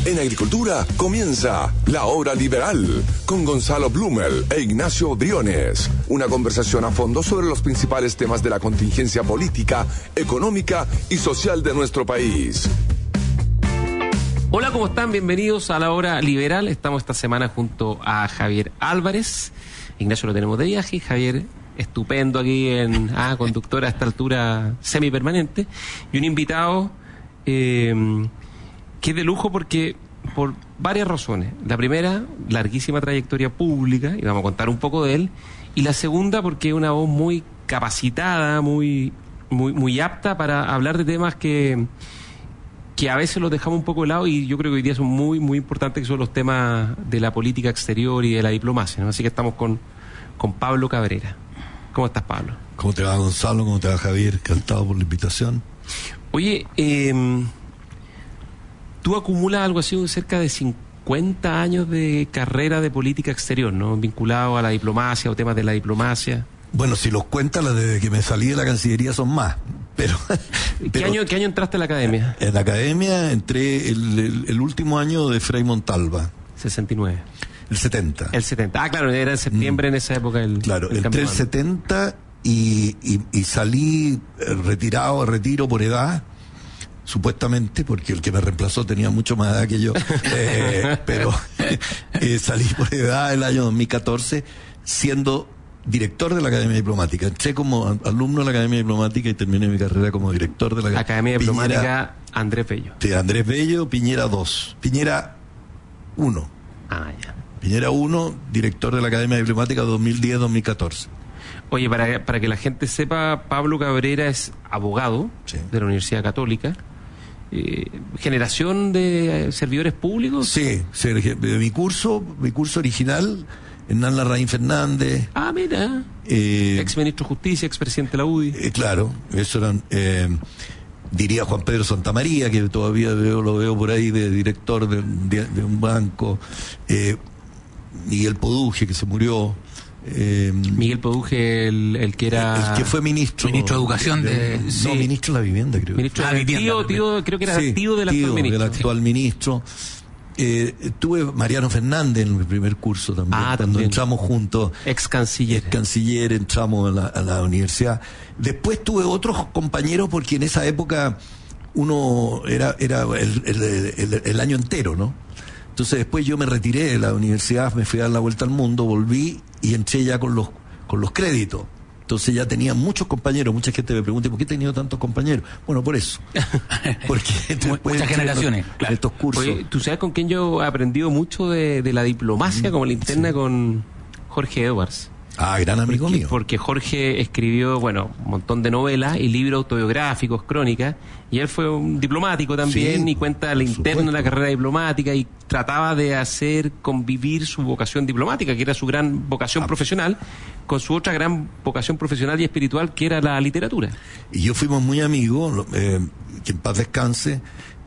En agricultura comienza La Hora Liberal con Gonzalo Blumel e Ignacio Briones. Una conversación a fondo sobre los principales temas de la contingencia política, económica y social de nuestro país. Hola, ¿cómo están? Bienvenidos a La Hora Liberal. Estamos esta semana junto a Javier Álvarez. Ignacio lo tenemos de viaje. Javier, estupendo aquí en conductor a esta altura semipermanente. Y un invitado que es de lujo porque por varias razones. La primera, larguísima trayectoria pública, y vamos a contar un poco de él. Y la segunda, porque es una voz muy capacitada, muy apta para hablar de temas que a veces los dejamos un poco de lado, y yo creo que hoy día son muy importantes, que son los temas de la política exterior y de la diplomacia, ¿no? Así que estamos con Pablo Cabrera. ¿Cómo estás, Pablo? ¿Cómo te va, Gonzalo? ¿Cómo te va, Javier? Encantado por la invitación. Oye, tú acumulas algo así cerca de 50 años de carrera de política exterior, ¿no? Vinculado a la diplomacia o temas de la diplomacia. Bueno, si los cuentas, desde que me salí de la Cancillería son más. ¿Qué año entraste a la academia? En la academia entré el último año de Frei Montalva. 69. El 70. El 70. Ah, claro, era en septiembre en esa época. Claro, entré el 70 y salí retiro por edad, supuestamente, porque el que me reemplazó tenía mucho más edad que yo. Pero salí por edad el año 2014, siendo director de la Academia Diplomática. Entré como alumno de la Academia Diplomática y terminé mi carrera como director de la Academia Diplomática Andrés Bello. Sí, Andrés Bello, Piñera 2. Piñera 1. Ah, ya. Piñera 1, director de la Academia Diplomática 2010-2014. Oye, para que la gente sepa, Pablo Cabrera es abogado de la Universidad Católica. ¿Generación de servidores públicos? Sí, mi curso original, Hernán Larraín Fernández. Ah, mira. Ex ministro de Justicia, ex presidente de la UDI. Claro, eso eran, diría Juan Pedro Santamaría, que todavía lo veo por ahí de director de un banco. Miguel Poduje, que se murió. Miguel Poduje, el que era... El que fue ministro de Educación No, ministro de la Vivienda, creo. Ministro de la Vivienda. Tío, creo que era tío del actual ministro. Del actual ministro. Tuve Mariano Fernández en mi primer curso también, cuando entramos juntos. Ex canciller. Entramos a la universidad. Después tuve otros compañeros, porque en esa época uno era el año entero, ¿no? Entonces después yo me retiré de la universidad, me fui a dar la vuelta al mundo, volví y entré ya con los créditos. Entonces ya tenía muchos compañeros. Mucha gente me pregunta, ¿por qué he tenido tantos compañeros? Bueno, por eso. Porque muchas generaciones, claro. Estos cursos. Oye, ¿tú sabes con quién yo he aprendido mucho de la diplomacia como linterna? Con Jorge Edwards. Ah, gran amigo mío. Porque Jorge escribió, un montón de novelas y libros autobiográficos, crónicas, y él fue un diplomático también, y cuenta la interna de la carrera diplomática, y trataba de hacer convivir su vocación diplomática, que era su gran vocación profesional, con su otra gran vocación profesional y espiritual, que era la literatura. Y yo fuimos muy amigos, que en paz descanse.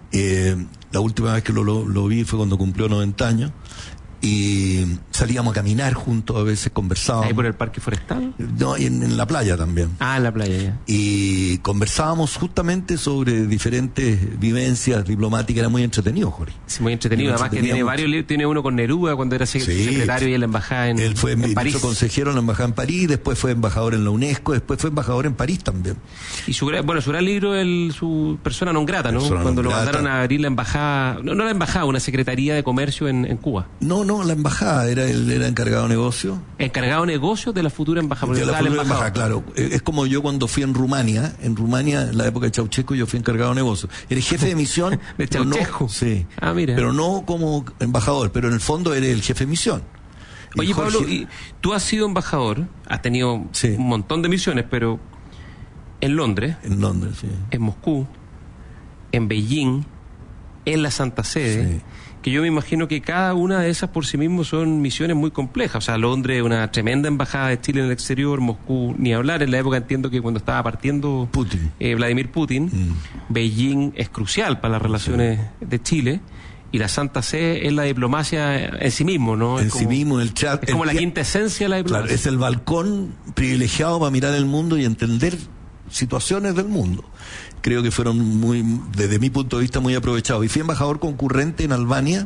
La última vez que lo vi fue cuando cumplió 90 años. Y salíamos a caminar juntos, a veces conversábamos. ¿Ahí por el Parque Forestal? No, y en la playa también. Ah, en la playa, ya. Y conversábamos justamente sobre diferentes vivencias diplomáticas. Era muy entretenido, Jorge. Sí, muy entretenido. Además que tiene varios libros. Tiene uno con Neruda cuando era secretario y en la embajada en París. Él fue ministro consejero en la embajada en París, después fue embajador en la UNESCO, después fue embajador en París también. Y su gran libro, su persona non grata, ¿no? Cuando lo mandaron a abrir la embajada, no la embajada, una secretaría de comercio en Cuba. No, la embajada, él era encargado de negocio. Encargado de negocio de la futura embajada. De la futura embajada, claro. Es como yo cuando fui en Rumania, en la época de Ceausescu, yo fui encargado de negocio. Era jefe de misión. ¿De Ceausescu? Sí. Ah, mira. Pero no como embajador, pero en el fondo era el jefe de misión. Oye, Jorge... Pablo, tú has sido embajador, has tenido un montón de misiones, pero en Londres. En Londres, sí. En Moscú, en Beijing, en la Santa Sede. Sí. Que yo me imagino que cada una de esas por sí mismo son misiones muy complejas. O sea, Londres es una tremenda embajada de Chile en el exterior, Moscú ni hablar. En la época entiendo que cuando estaba partiendo Vladimir Putin, Beijing es crucial para las relaciones de Chile. Y la Santa Sede es la diplomacia en sí mismo, ¿no? En sí mismo, el chat. Es como la quinta esencia de la diplomacia. Claro, es el balcón privilegiado para mirar el mundo y entender situaciones del mundo. Creo que fueron desde mi punto de vista, muy aprovechados. Y fui embajador concurrente en Albania.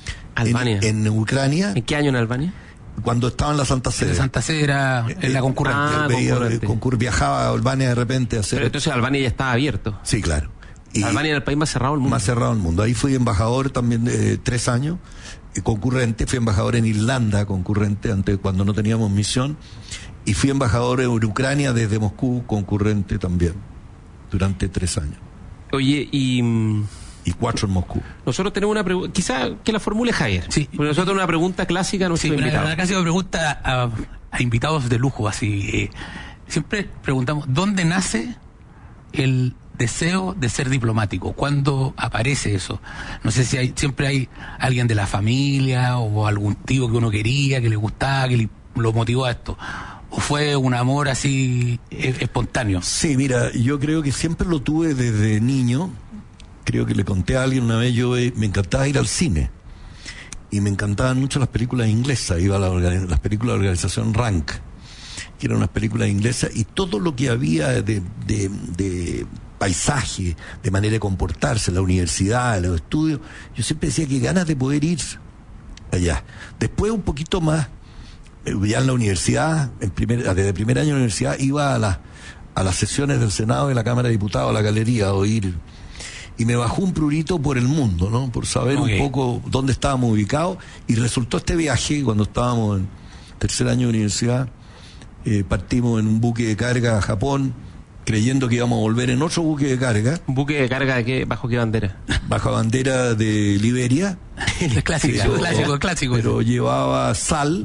En Ucrania. ¿En qué año en Albania? Cuando estaba en la Santa Sede. La Santa Sede era en la concurrente. Viajaba a Albania de repente a hacer... Pero entonces Albania ya estaba abierto. Sí, claro. Y Albania era el país más cerrado del mundo. Más cerrado del mundo. Ahí fui embajador también 3 años, concurrente. Fui embajador en Irlanda, concurrente, antes cuando no teníamos misión. Y fui embajador en Ucrania desde Moscú, concurrente también, durante 3 años. Oye, Y 4 en Moscú. Nosotros tenemos una pregunta, quizá que la formule Javier. Sí. Porque nosotros tenemos una pregunta clásica a nuestros invitados. Una clásica pregunta a invitados de lujo, así. Siempre preguntamos, ¿dónde nace el deseo de ser diplomático? ¿Cuándo aparece eso? No sé si siempre hay alguien de la familia o algún tío que uno quería, que le gustaba, que lo motivó a esto. ¿O fue un amor así espontáneo? Sí, mira, yo creo que siempre lo tuve desde niño. Creo que le conté a alguien una vez, me encantaba ir al cine. Y me encantaban mucho las películas inglesas. Iba a las películas de la organización Rank, que eran unas películas inglesas, y todo lo que había de paisaje, de manera de comportarse, la universidad, los estudios, yo siempre decía que ganas de poder ir allá. Después, un poquito más, ya en la universidad, desde primer año de universidad, iba a las sesiones del Senado y de la Cámara de Diputados, a la galería, a oír. Y me bajó un prurito por el mundo, ¿no? Por saber un poco dónde estábamos ubicados. Y resultó este viaje, cuando estábamos en 3er año de universidad, partimos en un buque de carga a Japón, creyendo que íbamos a volver en otro buque de carga. ¿Un buque de carga de qué? ¿Bajo qué bandera? Bajo bandera de Liberia. Clásico. Pero llevaba sal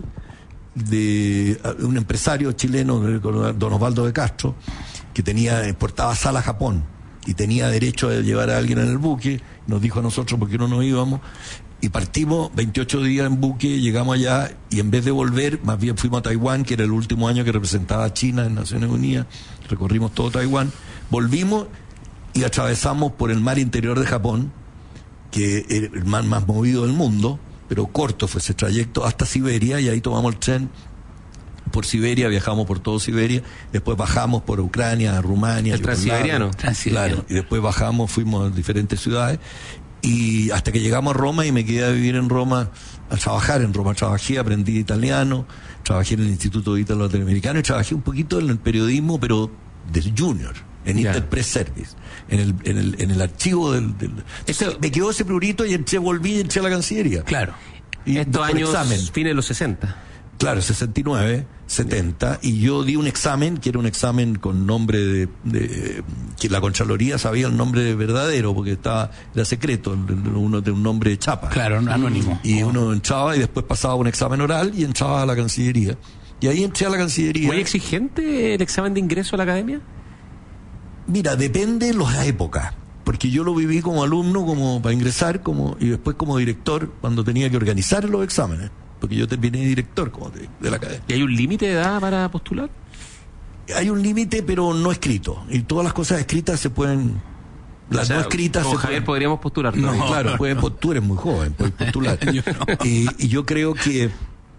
de un empresario chileno, don Osvaldo de Castro, que exportaba sal a Japón y tenía derecho a llevar a alguien en el buque. Nos dijo a nosotros por qué no nos íbamos, y partimos 28 días en buque, llegamos allá, y en vez de volver, más bien fuimos a Taiwán, que era el último año que representaba a China en Naciones Unidas. Recorrimos todo Taiwán, volvimos y atravesamos por el mar interior de Japón, que es el mar más movido del mundo, pero corto fue ese trayecto, hasta Siberia, y ahí tomamos el tren por Siberia, viajamos por todo Siberia, después bajamos por Ucrania, Rumania, el transiberiano. Claro, y después bajamos, fuimos a diferentes ciudades, y hasta que llegamos a Roma, y me quedé a vivir en Roma, a trabajar en Roma. Trabajé, aprendí italiano, trabajé en el Instituto Ítalo Latinoamericano, y trabajé un poquito en el periodismo, pero del junior, en Interpress Service, en el archivo me quedó ese prurito, y volví y entré a la Cancillería. Claro. Y estos años, fines de los 60. Claro, 69, 70, y yo di un examen, que era un examen con nombre que la Contraloría sabía el nombre verdadero, porque era secreto, uno de un nombre de chapa. Claro, anónimo. Y uno entraba y después pasaba un examen oral y entraba a la Cancillería. Y ahí entré a la Cancillería. ¿Muy exigente el examen de ingreso a la academia? Mira, depende de las épocas. Porque yo lo viví como alumno, como para ingresar, y después como director, cuando tenía que organizar los exámenes. Porque yo terminé director de la academia. ¿Y hay un límite de edad para postular? Hay un límite, pero no escrito. Y todas las cosas escritas se pueden... Las no escritas se Javier podríamos postular. No, claro, tú eres muy joven, puedes postular. Yo no. Y yo creo que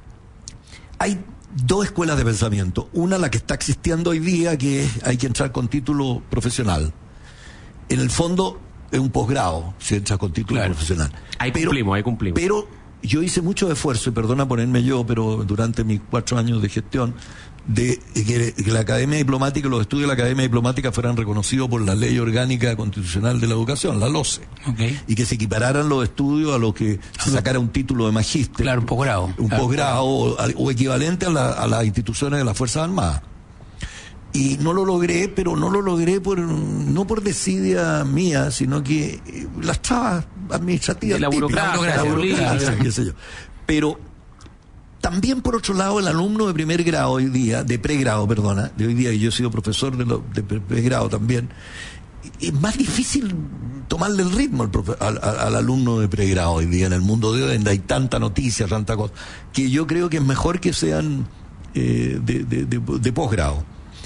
hay 2 escuelas de pensamiento. Una, la que está existiendo hoy día, que es hay que entrar con título profesional. En el fondo, es un posgrado, si entras con título profesional. Ahí cumplimos. Pero yo hice mucho esfuerzo, y perdona ponerme yo, pero durante mis 4 años de gestión, de que la Academia Diplomática, los estudios de la Academia Diplomática fueran reconocidos por la Ley Orgánica Constitucional de la Educación, la LOCE. Y que se equipararan los estudios a lo que se sacara un título de magíster. Claro, un posgrado. Posgrado o equivalente a las instituciones de las Fuerzas Armadas. Y no lo logré, pero no lo logré no por desidia mía, sino que las trabas administrativas, la burocracia, qué sé yo. Pero también, por otro lado, el alumno de primer grado hoy día, de pregrado, perdona, de hoy día, y yo he sido profesor de pregrado también, es más difícil tomarle el ritmo al alumno de pregrado hoy día, en el mundo de hoy, donde hay tanta noticia, tanta cosa, que yo creo que es mejor que sean de posgrado.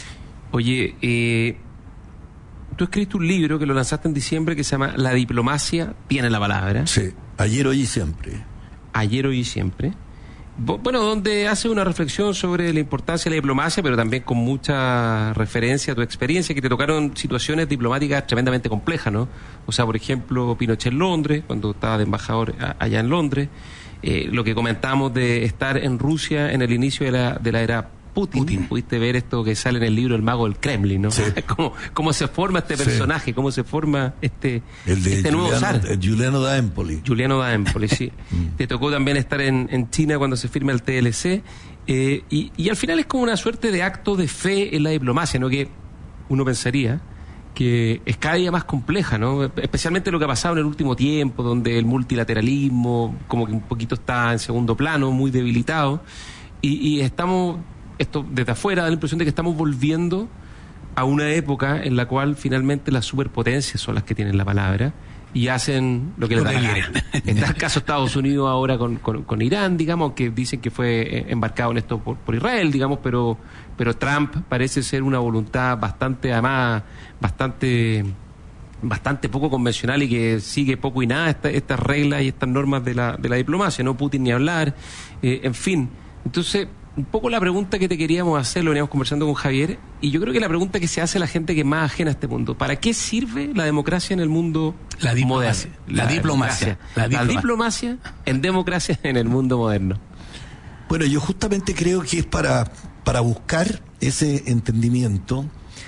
Oye, tú escribiste un libro que lo lanzaste en diciembre que se llama La diplomacia tiene la palabra. Sí, ayer, hoy y siempre. Ayer, hoy y siempre. Bueno, donde hace una reflexión sobre la importancia de la diplomacia, pero también con mucha referencia a tu experiencia, que te tocaron situaciones diplomáticas tremendamente complejas, ¿no? O sea, por ejemplo, Pinochet en Londres, cuando estaba de embajador allá en Londres, lo que comentamos de estar en Rusia en el inicio de la era Putin. Pudiste ver esto que sale en el libro El Mago del Kremlin, ¿no? Sí. cómo se forma este personaje, cómo se forma este nuevo zar. Giuliano da Empoli. Giuliano da Empoli, sí. Te tocó también estar en China cuando se firma el TLC. Y al final es como una suerte de acto de fe en la diplomacia, ¿no? Que uno pensaría que es cada día más compleja, ¿no? Especialmente lo que ha pasado en el último tiempo, donde el multilateralismo como que un poquito está en segundo plano, muy debilitado. Y estamos... Esto desde afuera da la impresión de que estamos volviendo a una época en la cual finalmente las superpotencias son las que tienen la palabra y hacen lo que les da la gana. Está el caso de Estados Unidos ahora con Irán, digamos, que dicen que fue embarcado en esto por Israel, digamos, pero Trump parece ser una voluntad bastante poco convencional y que sigue poco y nada estas reglas y estas normas de la diplomacia, no Putin ni hablar, en fin. Entonces, un poco la pregunta que te queríamos hacer, lo veníamos conversando con Javier, y yo creo que la pregunta que se hace a la gente que es más ajena a este mundo: ¿para qué sirve la democracia en el mundo moderno? La diplomacia en democracia en el mundo moderno. Bueno, yo justamente creo que es para buscar ese entendimiento,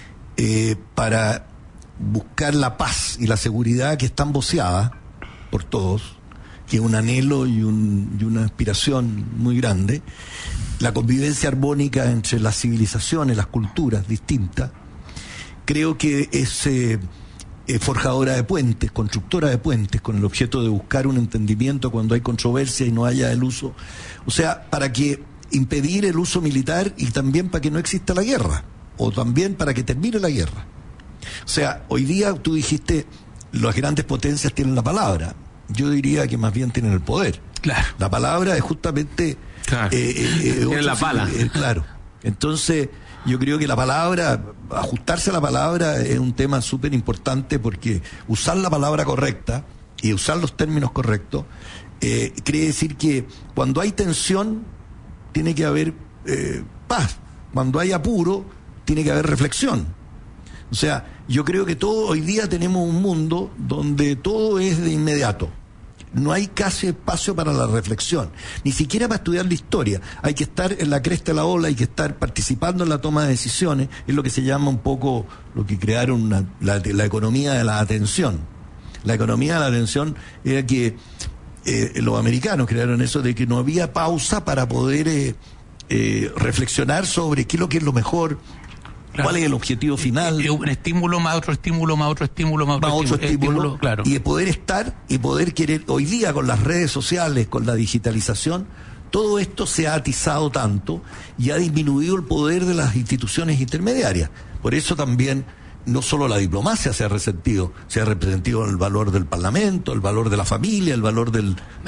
para buscar la paz y la seguridad que están voceadas por todos, que es un anhelo y una aspiración muy grande. La convivencia armónica entre las civilizaciones, las culturas distintas, creo que es forjadora de puentes, constructora de puentes, con el objeto de buscar un entendimiento cuando hay controversia y no haya el uso. O sea, para que impedir el uso militar y también para que no exista la guerra, o también para que termine la guerra. O sea, hoy día tú dijiste, las grandes potencias tienen la palabra. Yo diría que más bien tienen el poder. Claro. La palabra es justamente... Claro. Tienen la pala. Claro. Entonces, yo creo que la palabra, ajustarse a la palabra es un tema súper importante, porque usar la palabra correcta y usar los términos correctos quiere decir que cuando hay tensión tiene que haber paz. Cuando hay apuro tiene que haber reflexión. O sea, yo creo que hoy día tenemos un mundo donde todo es de inmediato. No hay casi espacio para la reflexión, ni siquiera para estudiar la historia. Hay que estar en la cresta de la ola, hay que estar participando en la toma de decisiones. Es lo que se llama un poco lo que crearon la economía de la atención. La economía de la atención era que los americanos crearon eso de que no había pausa para poder reflexionar sobre qué es lo que es lo mejor. Claro. ¿Cuál es el objetivo final? Un estímulo más otro estímulo, más otro estímulo, más otro estímulo. Claro. Y de poder estar y poder querer. Hoy día, con las redes sociales, con la digitalización, todo esto se ha atizado tanto y ha disminuido el poder de las instituciones intermediarias. Por eso también no solo la diplomacia se ha resentido el valor del Parlamento, el valor de la familia, el valor de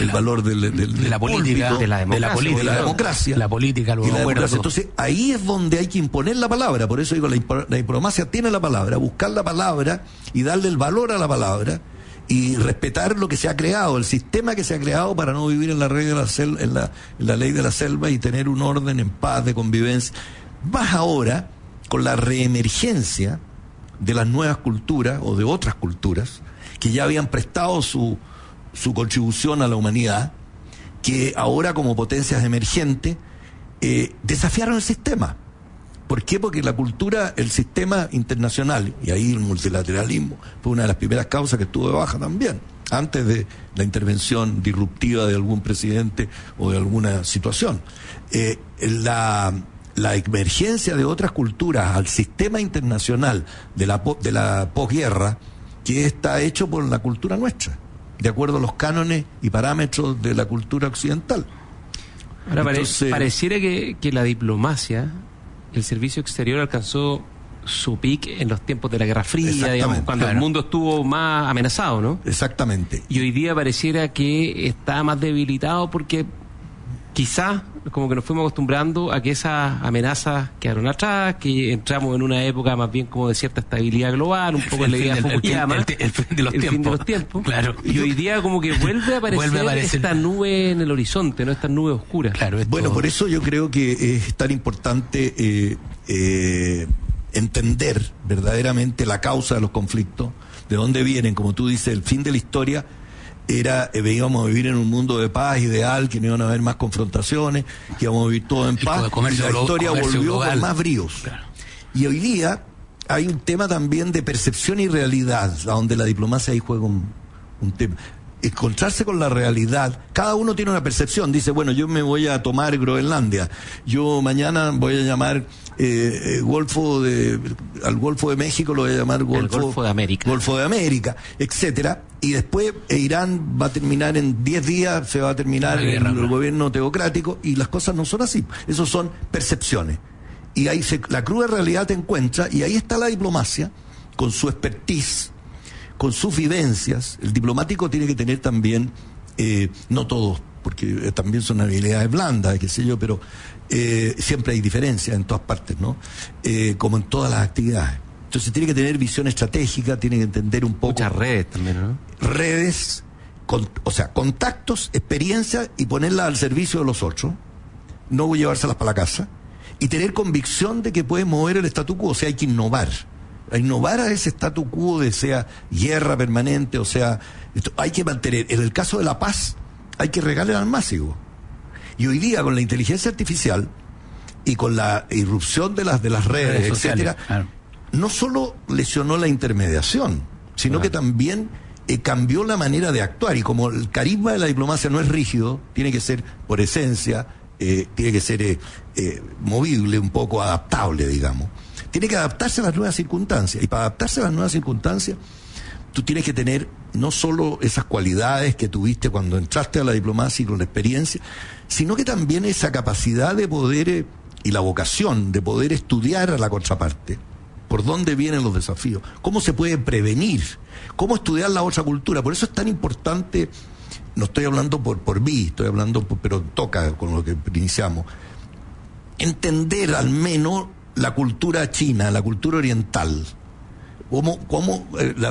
la política, púlpito, de la democracia, la política, y la democracia. Entonces ahí es donde hay que imponer la palabra. Por eso digo, la diplomacia tiene la palabra, buscar la palabra y darle el valor a la palabra y respetar lo que se ha creado, el sistema que se ha creado, para no vivir en la ley de la selva y tener un orden en paz, de convivencia. Más ahora con la reemergencia de las nuevas culturas o de otras culturas que ya habían prestado su contribución a la humanidad, que ahora, como potencias emergentes, desafiaron el sistema. ¿Por qué? Porque la cultura, el sistema internacional, y ahí el multilateralismo fue una de las primeras causas que estuvo de baja también, antes de la intervención disruptiva de algún presidente o de alguna situación. La emergencia de otras culturas al sistema internacional de la posguerra, que está hecho por la cultura nuestra, de acuerdo a los cánones y parámetros de la cultura occidental. Ahora, pareciera que la diplomacia, el servicio exterior, alcanzó su pic en los tiempos de la Guerra Fría, digamos, cuando el mundo estuvo más amenazado, ¿no? Exactamente. Y hoy día pareciera que está más debilitado porque quizás como que nos fuimos acostumbrando a que esas amenazas quedaron atrás, que entramos en una época más bien como de cierta estabilidad global, un poco en la idea de Fukuyama, el fin de los tiempos. Claro. Y hoy día como que vuelve a aparecer esta nube en el horizonte, ¿no? Estas nubes oscuras. Claro, bueno, por eso yo creo que es tan importante entender verdaderamente la causa de los conflictos, de dónde vienen. Como tú dices, el fin de la historia era, íbamos a vivir en un mundo de paz ideal, que no iban a haber más confrontaciones, que íbamos a vivir todo en paz, y la historia volvió con más bríos. Claro. Y hoy día hay un tema también de percepción y realidad, a donde la diplomacia ahí juega un tema. Encontrarse con la realidad, cada uno tiene una percepción, dice, bueno, yo me voy a tomar Groenlandia, yo mañana voy a llamar al Golfo de México lo voy a llamar Golfo de América, etcétera, y después Irán va a terminar en 10 días, se va a terminar el gobierno teocrático, y las cosas no son así, eso son percepciones, y ahí la cruda realidad te encuentra, y ahí está la diplomacia con su expertise, con sus vivencias. El diplomático tiene que tener también, no todos, porque también son habilidades blandas, qué sé yo, pero siempre hay diferencias en todas partes, ¿no? Como en todas las actividades. Entonces tiene que tener visión estratégica, tiene que entender un poco. Muchas redes también, ¿no? Redes, o sea, contactos, experiencia, y ponerlas al servicio de los otros, no llevárselas para la casa, y tener convicción de que puede mover el statu quo, o sea, hay que innovar a ese statu quo, de sea guerra permanente, o sea, hay que mantener. En el caso de la paz, hay que regalar al máximo. Y hoy día, con la inteligencia artificial y con la irrupción de las redes, etcétera, claro, no solo lesionó la intermediación, sino que también cambió la manera de actuar. Y como el carisma de la diplomacia no es rígido, tiene que ser por esencia, tiene que ser movible, un poco adaptable, digamos. Tiene que adaptarse a las nuevas circunstancias, y para adaptarse a las nuevas circunstancias tú tienes que tener no solo esas cualidades que tuviste cuando entraste a la diplomacia y con la experiencia, sino que también esa capacidad de poder y la vocación de poder estudiar a la contraparte, por dónde vienen los desafíos, cómo se puede prevenir, cómo estudiar la otra cultura. Por eso es tan importante, no estoy hablando por mí, estoy hablando pero toca con lo que iniciamos, entender al menos la cultura china, la cultura oriental, cómo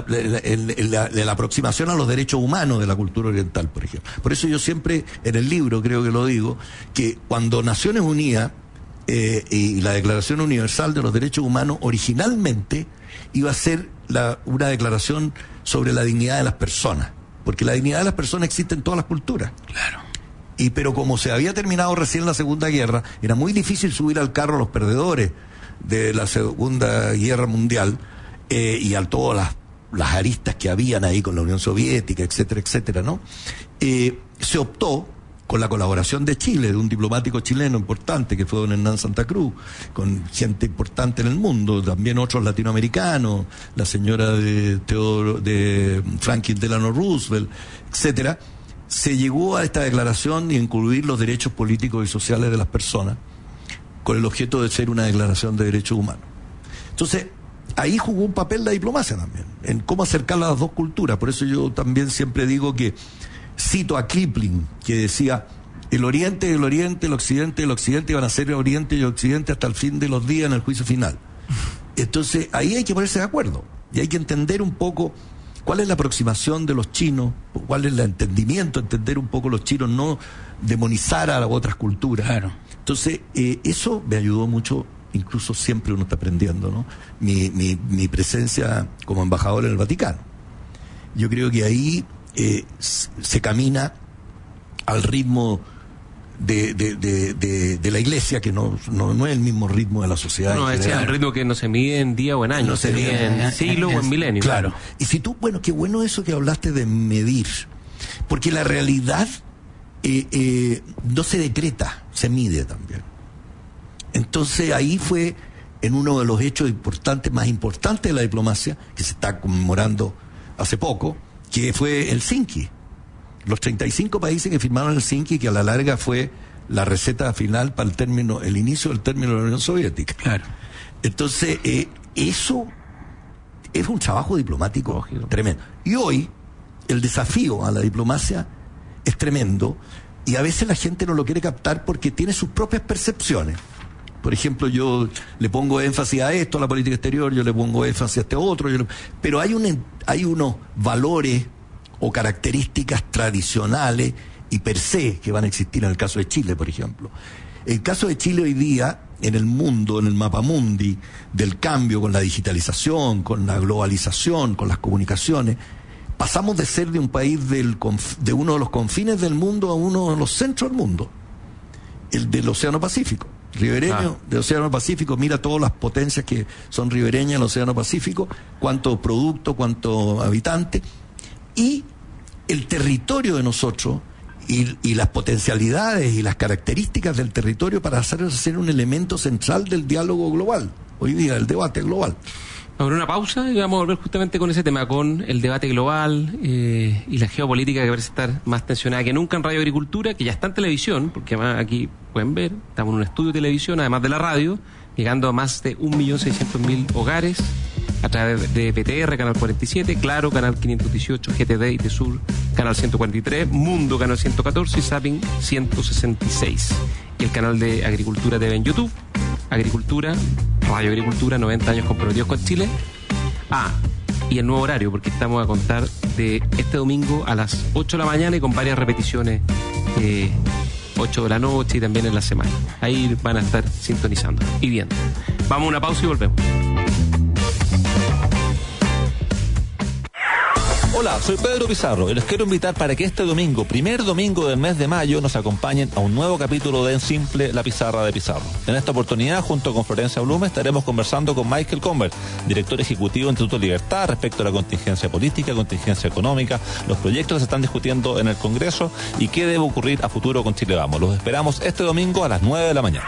la aproximación a los derechos humanos de la cultura oriental, por ejemplo. Por eso yo siempre, en el libro creo que lo digo, que cuando Naciones Unidas y la Declaración Universal de los Derechos Humanos originalmente iba a ser una declaración sobre la dignidad de las personas, porque la dignidad de las personas existe en todas las culturas. Claro. Pero como se había terminado recién la Segunda Guerra, era muy difícil subir al carro a los perdedores de la Segunda Guerra Mundial, y a todas las aristas que habían ahí con la Unión Soviética, etcétera, etcétera, ¿no? Se optó, con la colaboración de Chile, de un diplomático chileno importante que fue don Hernán Santa Cruz, con gente importante en el mundo, también otros latinoamericanos, la señora de Franklin Delano Roosevelt, etcétera. Se llegó a esta declaración y incluir los derechos políticos y sociales de las personas, con el objeto de ser una declaración de derechos humanos. Entonces, ahí jugó un papel la diplomacia también, en cómo acercar las dos culturas. Por eso yo también siempre digo que, cito a Kipling, que decía, el Oriente y el Oriente, el Occidente y el Occidente van a ser Oriente y Occidente hasta el fin de los días en el juicio final. Entonces, ahí hay que ponerse de acuerdo, y hay que entender un poco cuál es la aproximación de los chinos, cuál es el entendimiento, entender un poco los chinos, no demonizar a las otras culturas. Claro. Entonces, eso me ayudó mucho, incluso siempre uno está aprendiendo, ¿no? Mi presencia como embajador en el Vaticano. Yo creo que ahí se camina al ritmo de la iglesia, que no es el mismo ritmo de la sociedad. No, es el ritmo que no se mide en día o en años, no se mide en siglo o en milenio. Claro. Y si tú, bueno, qué bueno eso que hablaste de medir, porque la realidad no se decreta, se mide también. Entonces ahí fue en uno de los hechos más importantes de la diplomacia, que se está conmemorando hace poco, que fue el Helsinki. Los 35 países que firmaron el Helsinki, que a la larga fue la receta final para el inicio del término de la Unión Soviética. Claro. Entonces, eso es un trabajo diplomático tremendo. Y hoy, el desafío a la diplomacia es tremendo, y a veces la gente no lo quiere captar porque tiene sus propias percepciones. Por ejemplo, yo le pongo énfasis a esto, a la política exterior, yo le pongo énfasis a este otro, pero hay unos valores o características tradicionales y per se que van a existir en el caso de Chile, por ejemplo. El caso de Chile hoy día, en el mundo, en el mapamundi del cambio con la digitalización, con la globalización, con las comunicaciones, pasamos de ser de un país de uno de los confines del mundo a uno de los centros del mundo, el del Océano Pacífico. Ribereño del Océano Pacífico, mira todas las potencias que son ribereñas del Océano Pacífico, cuánto producto, cuánto habitante, y el territorio de nosotros y las potencialidades y las características del territorio para ser un elemento central del diálogo global, hoy día, el debate global. Vamos a una pausa y vamos a volver justamente con ese tema, con el debate global y la geopolítica, que parece estar más tensionada que nunca en Radio Agricultura, que ya está en televisión, porque además aquí pueden ver, estamos en un estudio de televisión, además de la radio, llegando a más de 1.600.000 hogares a través de PTR, Canal 47, Claro, Canal 518, GTD y Tesur, Canal 143, Mundo, Canal 114 y Zapping 166. Y el canal de Agricultura TV en YouTube, Agricultura, Radio Agricultura, 90 años comprometidos con Chile. Y el nuevo horario, porque estamos a contar de este domingo a las 8 de la mañana y con varias repeticiones, 8 de la noche y también en la semana. Ahí van a estar sintonizando y viendo. Vamos a una pausa y volvemos. Hola, soy Pedro Pizarro y les quiero invitar para que este domingo, primer domingo del mes de mayo, nos acompañen a un nuevo capítulo de En Simple, la pizarra de Pizarro. En esta oportunidad, junto con Florencia Blume, estaremos conversando con Michael Convert, director ejecutivo del Instituto Libertad, respecto a la contingencia política, contingencia económica, los proyectos que se están discutiendo en el Congreso y qué debe ocurrir a futuro con Chile Vamos. Los esperamos este domingo a las 9 de la mañana.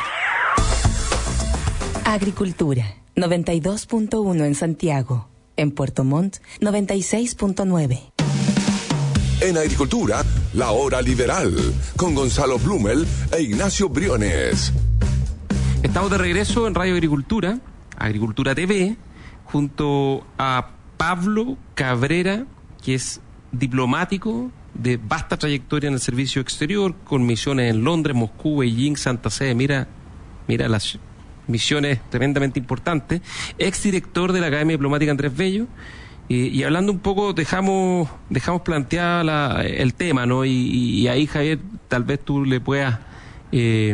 Agricultura, 92.1 en Santiago. En Puerto Montt, 96.9. En Agricultura, la hora liberal, con Gonzalo Blumel e Ignacio Briones. Estamos de regreso en Radio Agricultura, Agricultura TV, junto a Pablo Cabrera, que es diplomático de vasta trayectoria en el servicio exterior, con misiones en Londres, Moscú, Beijing, Santa Sede. Mira las misiones tremendamente importantes, exdirector de la Academia Diplomática Andrés Bello, y hablando un poco, dejamos planteada el tema, ¿no? Y ahí, Javier, tal vez tú le puedas, es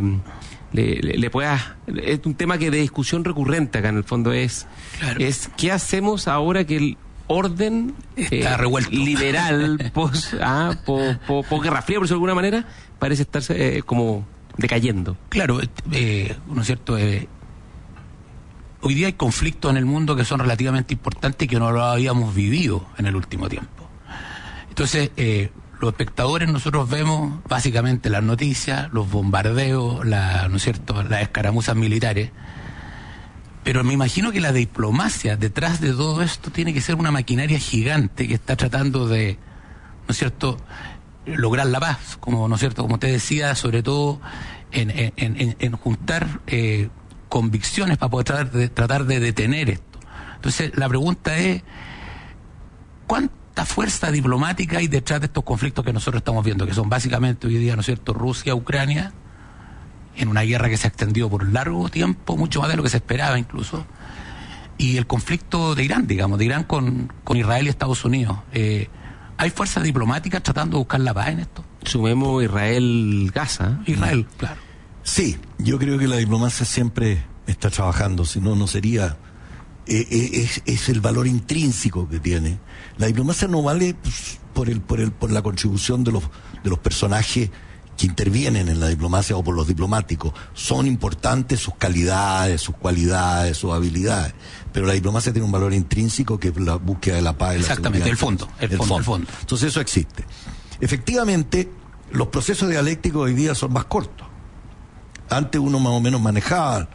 un tema que de discusión recurrente acá en el fondo es ¿qué hacemos ahora que el orden está revuelto, liberal post Guerra Fría, por decirlo de alguna manera, parece estar como decayendo? Claro, ¿no es cierto? Hoy día hay conflictos en el mundo que son relativamente importantes y que no lo habíamos vivido en el último tiempo. Entonces, los espectadores, nosotros vemos básicamente las noticias, los bombardeos, ¿no es cierto?, las escaramuzas militares. Pero me imagino que la diplomacia detrás de todo esto tiene que ser una maquinaria gigante que está tratando de, ¿no es cierto?, lograr la paz, como, ¿no es cierto?, como te decía, sobre todo en juntar convicciones para poder tratar de detener esto. Entonces, la pregunta es, ¿cuánta fuerza diplomática hay detrás de estos conflictos que nosotros estamos viendo, que son básicamente hoy día, ¿no es cierto?, Rusia, Ucrania, en una guerra que se ha extendido por largo tiempo, mucho más de lo que se esperaba incluso, y el conflicto de Irán, digamos, de Irán con Israel y Estados Unidos. ¿Hay fuerzas diplomáticas tratando de buscar la paz en esto? Sumemos Israel-Gaza. Israel, claro. Sí, yo creo que la diplomacia siempre está trabajando, si no, no sería... Es el valor intrínseco que tiene. La diplomacia no vale por la contribución de los personajes que intervienen en la diplomacia o por los diplomáticos. Son importantes sus calidades, sus cualidades, sus habilidades, pero la diplomacia tiene un valor intrínseco que es la búsqueda de la paz y la seguridad. Exactamente, el fondo. Entonces eso existe. Efectivamente, los procesos dialécticos hoy día son más cortos. Antes uno más o menos manejaba,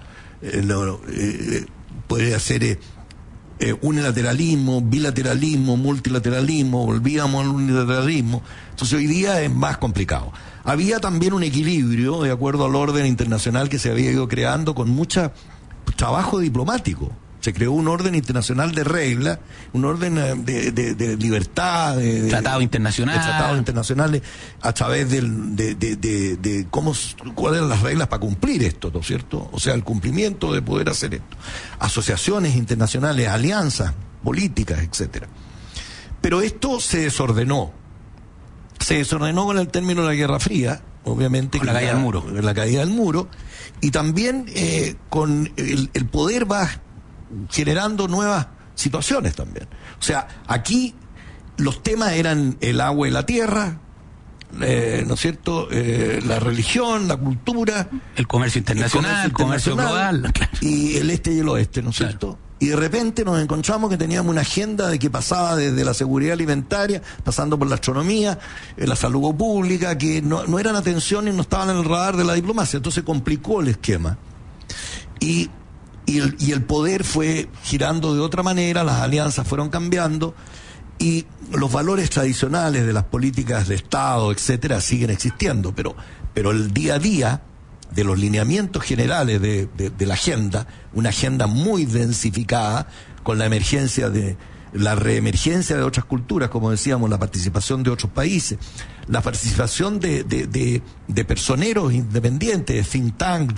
puede hacer unilateralismo, bilateralismo, multilateralismo, volvíamos al unilateralismo. Entonces hoy día es más complicado. Había también un equilibrio de acuerdo al orden internacional que se había ido creando con mucho trabajo diplomático. O Se creó un orden internacional de reglas, un orden de libertad, tratados internacionales, a través de cuáles eran las reglas para cumplir esto, ¿no es cierto? O sea, el cumplimiento de poder hacer esto. Asociaciones internacionales, alianzas políticas, etcétera. Pero esto se desordenó. Se desordenó con el término de la Guerra Fría, obviamente. Con la caída del muro. La caída del muro. Y también con el poder va generando nuevas situaciones también. O sea, aquí los temas eran el agua y la tierra, ¿no es cierto? La religión, la cultura, el comercio internacional, el comercio global, claro. Y el este y el oeste, ¿no es cierto? Y de repente nos encontramos que teníamos una agenda de que pasaba desde la seguridad alimentaria, pasando por la astronomía, la salud pública, que no eran atención y no estaban en el radar de la diplomacia. Entonces complicó el esquema. Y el poder fue girando de otra manera, las alianzas fueron cambiando, y los valores tradicionales de las políticas de Estado, etcétera, siguen existiendo, pero el día a día de los lineamientos generales de la agenda, una agenda muy densificada, con la reemergencia de otras culturas, como decíamos, la participación de otros países, la participación de personeros independientes, de think tank,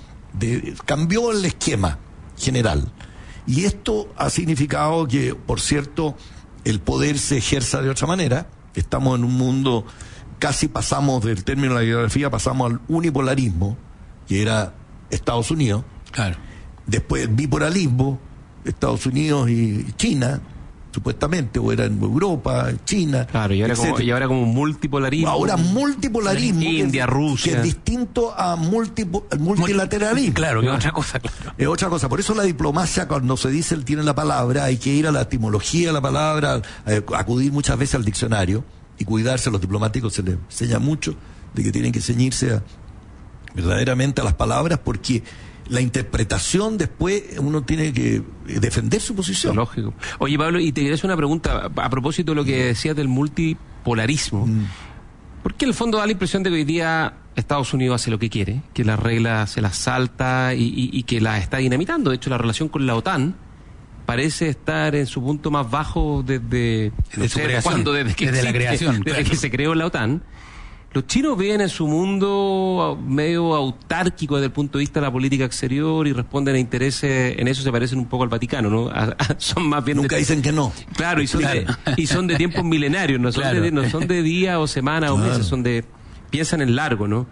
cambió el esquema general. Y esto ha significado que, por cierto, el poder se ejerza de otra manera. Estamos en un mundo, casi pasamos del término de la geografía, pasamos al unipolarismo, que era Estados Unidos. Claro. Después el bipolarismo, Estados Unidos y China, supuestamente, o era en Europa, China. Claro, y ahora como multipolarismo. Ahora multipolarismo. India, Rusia. Que es distinto a multilateralismo. Claro, es otra cosa, claro. Es otra cosa. Por eso la diplomacia, cuando se dice él tiene la palabra, hay que ir a la etimología de la palabra, acudir muchas veces al diccionario y cuidarse. A los diplomáticos se les enseña mucho de que tienen que ceñirse verdaderamente a las palabras, porque la interpretación después uno tiene que defender su posición. Lógico. Oye, Pablo, y te quería hacer una pregunta a propósito de lo que decías del multipolarismo. Porque en el fondo da la impresión de que hoy día Estados Unidos hace lo que quiere, que las reglas se las salta y que las está dinamitando. De hecho, la relación con la OTAN parece estar en su punto más bajo desde la creación, desde que se creó la OTAN. Los chinos ven en su mundo medio autárquico desde el punto de vista de la política exterior y responden a intereses, en eso se parecen un poco al Vaticano, ¿no? Son más bien... Nunca dicen que no. Claro, y son de tiempos milenarios, no son de días o semanas o meses, piensan en largo, ¿no?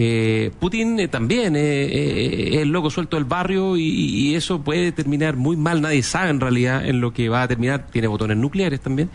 Putin también es el loco suelto del barrio y eso puede terminar muy mal. Nadie sabe en realidad en lo que va a terminar. Tiene botones nucleares también.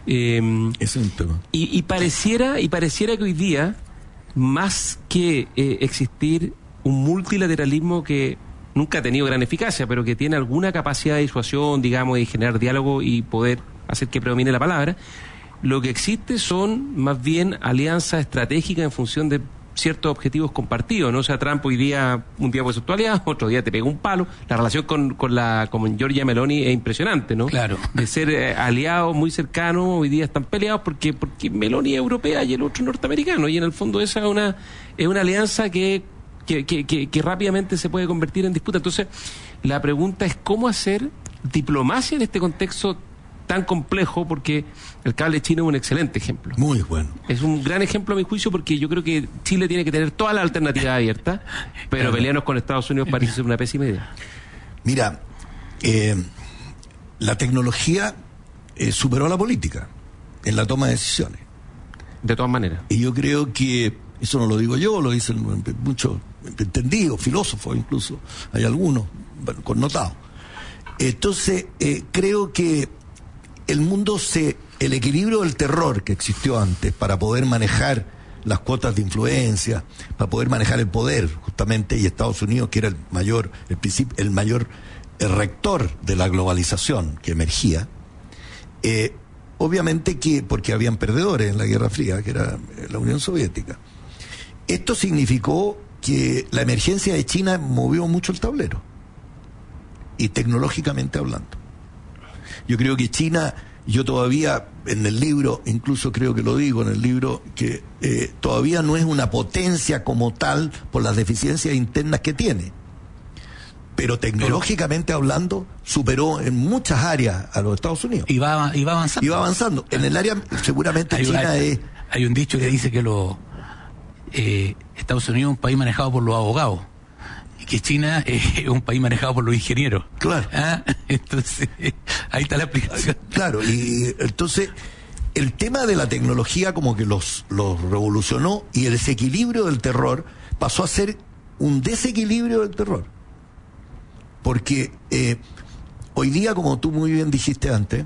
Es un tema. Y pareciera que hoy día, más que existir un multilateralismo que nunca ha tenido gran eficacia, pero que tiene alguna capacidad de disuasión, digamos, de generar diálogo y poder hacer que predomine la palabra, lo que existe son más bien alianzas estratégicas en función de ciertos objetivos compartidos, ¿no? O sea, Trump un día puede ser tu aliado, otro día te pega un palo. La relación con Giorgia Meloni es impresionante, ¿no? Claro. De ser aliados muy cercanos, hoy día están peleados porque Meloni es europea y el otro norteamericano, y en el fondo esa es una alianza que rápidamente se puede convertir en disputa. Entonces, la pregunta es cómo hacer diplomacia en este contexto tan complejo, porque el cable chino es un excelente ejemplo. Muy bueno. Es un gran ejemplo a mi juicio, porque yo creo que Chile tiene que tener todas las alternativas abiertas, pero pelearnos con Estados Unidos parece ser una pésima idea. Mira, la tecnología superó a la política en la toma de decisiones. De todas maneras. Y yo creo que, eso no lo digo yo, lo dicen muchos entendidos, filósofos incluso, hay algunos connotados. Entonces, creo que el equilibrio del terror que existió antes para poder manejar las cuotas de influencia, para poder manejar el poder, justamente, y Estados Unidos, que era el mayor rector de la globalización que emergía, obviamente que, porque habían perdedores en la Guerra Fría, que era la Unión Soviética. Esto significó que la emergencia de China movió mucho el tablero, y tecnológicamente hablando. Yo creo que China, yo todavía en el libro, incluso creo que lo digo en el libro, que todavía no es una potencia como tal por las deficiencias internas que tiene. pero tecnológicamente hablando superó en muchas áreas a los Estados Unidos. Y va avanzando. Y va avanzando. En el área, seguramente China es... Hay un dicho que dice que Estados Unidos es un país manejado por los abogados y que China es un país manejado por los ingenieros. Claro. Entonces, ahí está la explicación. Claro, y entonces el tema de la tecnología como que los revolucionó, y el desequilibrio del terror pasó a ser un desequilibrio del terror. Porque hoy día, como tú muy bien dijiste antes,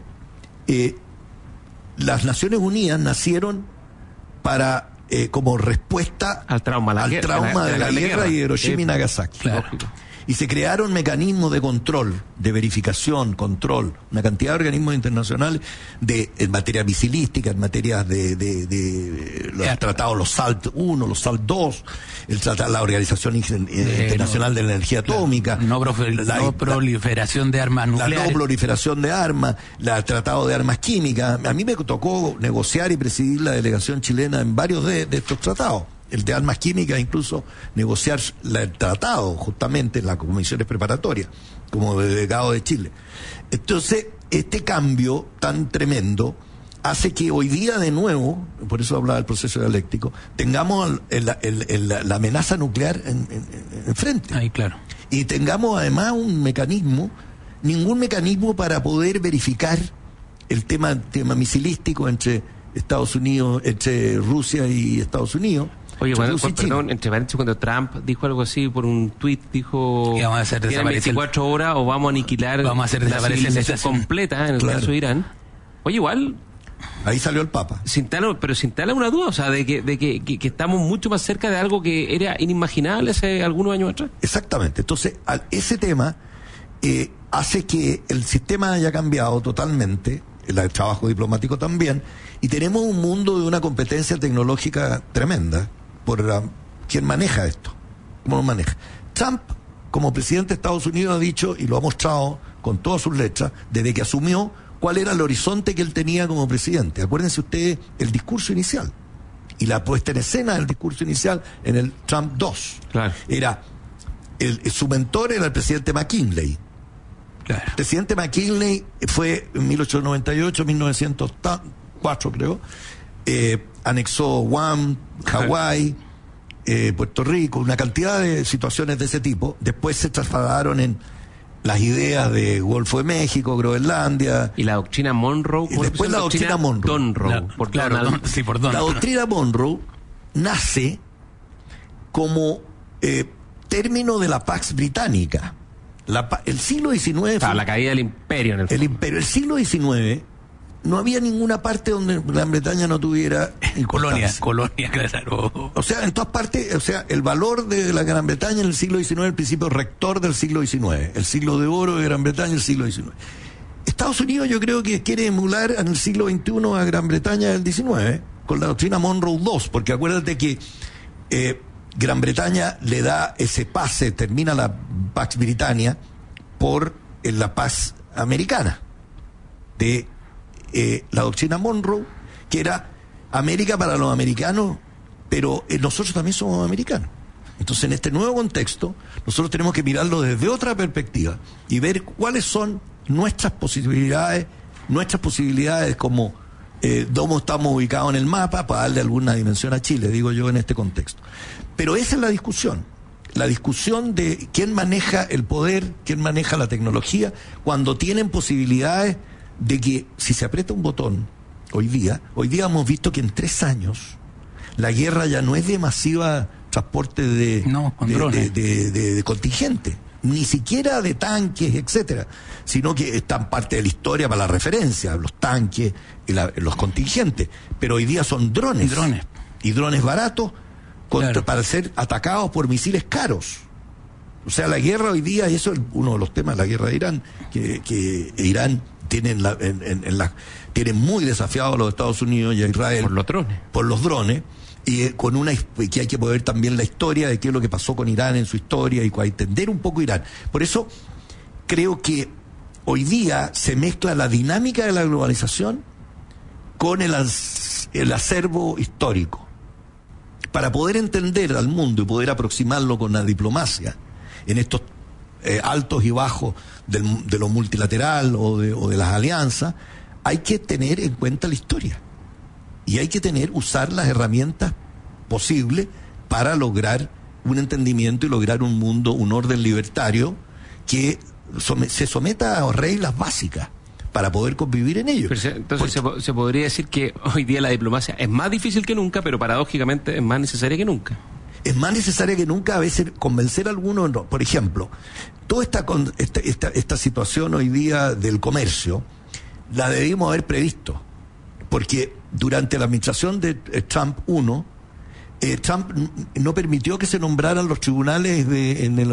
las Naciones Unidas nacieron para como respuesta al trauma de la guerra y de Hiroshima y Nagasaki. Claro. Y se crearon mecanismos de control, de verificación, control, una cantidad de organismos internacionales en materia misilística, en materia de los tratados, los SALT 1, los SALT 2, la Organización Internacional de la Energía Atómica, no proliferación de armas nucleares, la no proliferación de armas, el Tratado de Armas Químicas. A mí me tocó negociar y presidir la delegación chilena en varios de estos tratados. El de armas químicas, incluso negociar el tratado justamente en las comisiones preparatorias, como delegado de Chile. Entonces, este cambio tan tremendo hace que hoy día de nuevo, por eso hablaba del proceso dialéctico, tengamos la amenaza nuclear enfrente. Ahí, claro. Y tengamos además ningún mecanismo para poder verificar el tema misilístico entre Estados Unidos, entre Rusia y Estados Unidos. Oye, entre paréntesis, cuando Trump dijo algo así por un tuit, dijo que vamos a hacer tienen 24 horas o vamos a aniquilar la civilización completa, en el caso de Irán. Oye, igual... Ahí salió el Papa. Se instala una duda, o sea, de que estamos mucho más cerca de algo que era inimaginable hace algunos años atrás. Exactamente. Entonces, ese tema hace que el sistema haya cambiado totalmente, el trabajo diplomático también, y tenemos un mundo de una competencia tecnológica tremenda por quién maneja esto, cómo lo maneja. Trump, como presidente de Estados Unidos, ha dicho, y lo ha mostrado con todas sus letras, desde que asumió, cuál era el horizonte que él tenía como presidente. Acuérdense ustedes el discurso inicial y la puesta en escena del discurso inicial en el Trump 2. Claro. Era su mentor era el presidente McKinley. Claro. El presidente McKinley fue en 1898, 1904 creo, anexó Guam, Hawái, Puerto Rico, una cantidad de situaciones de ese tipo. Después se trasladaron en las ideas de Golfo de México, Groenlandia. Y la doctrina Monroe. Y después la doctrina Monroe. La doctrina Monroe nace como término de la Pax Británica. El siglo XIX... la caída del imperio en el fondo. El siglo XIX no había ninguna parte donde Gran Bretaña no tuviera colonia, claro. O sea, en todas partes, el valor de la Gran Bretaña en el siglo XIX, el principio rector del siglo XIX, el siglo de oro de Gran Bretaña, el siglo XIX. Estados Unidos yo creo que quiere emular en el siglo XXI a Gran Bretaña del XIX, con la doctrina Monroe II, porque acuérdate que Gran Bretaña le da ese pase, termina la Pax Britannia por la paz americana de la doctrina Monroe, que era América para los americanos, pero nosotros también somos americanos. Entonces, en este nuevo contexto, nosotros tenemos que mirarlo desde otra perspectiva y ver cuáles son nuestras posibilidades como cómo estamos ubicados en el mapa para darle alguna dimensión a Chile, digo yo, en este contexto. Pero esa es la discusión de quién maneja el poder, quién maneja la tecnología, cuando tienen posibilidades de que si se aprieta un botón hoy día hemos visto que en 3 años la guerra ya no es de masiva transporte de contingente, ni siquiera de tanques, etcétera, sino que están parte de la historia para la referencia, los tanques y los contingentes, pero hoy día son drones y drones baratos para ser atacados por misiles caros. O sea, la guerra hoy día, y eso es uno de los temas de la guerra de Irán, que Irán tienen muy desafiado a los Estados Unidos y a Israel por los drones, y que hay que poder también la historia de qué es lo que pasó con Irán en su historia y entender un poco Irán. Por eso creo que hoy día se mezcla la dinámica de la globalización con el acervo histórico para poder entender al mundo y poder aproximarlo con la diplomacia en estos altos y bajos de lo multilateral o de las alianzas, hay que tener en cuenta la historia. Y hay que usar las herramientas posibles para lograr un entendimiento y lograr un mundo, un orden libertario que se someta a reglas básicas para poder convivir en ello. Pero entonces se podría decir que hoy día la diplomacia es más difícil que nunca, pero paradójicamente es más necesaria que nunca. Es más necesaria que nunca a veces convencer a algunos. No. Por ejemplo, toda esta situación hoy día del comercio la debimos haber previsto, porque durante la administración de Trump 1, Trump no permitió que se nombraran los tribunales en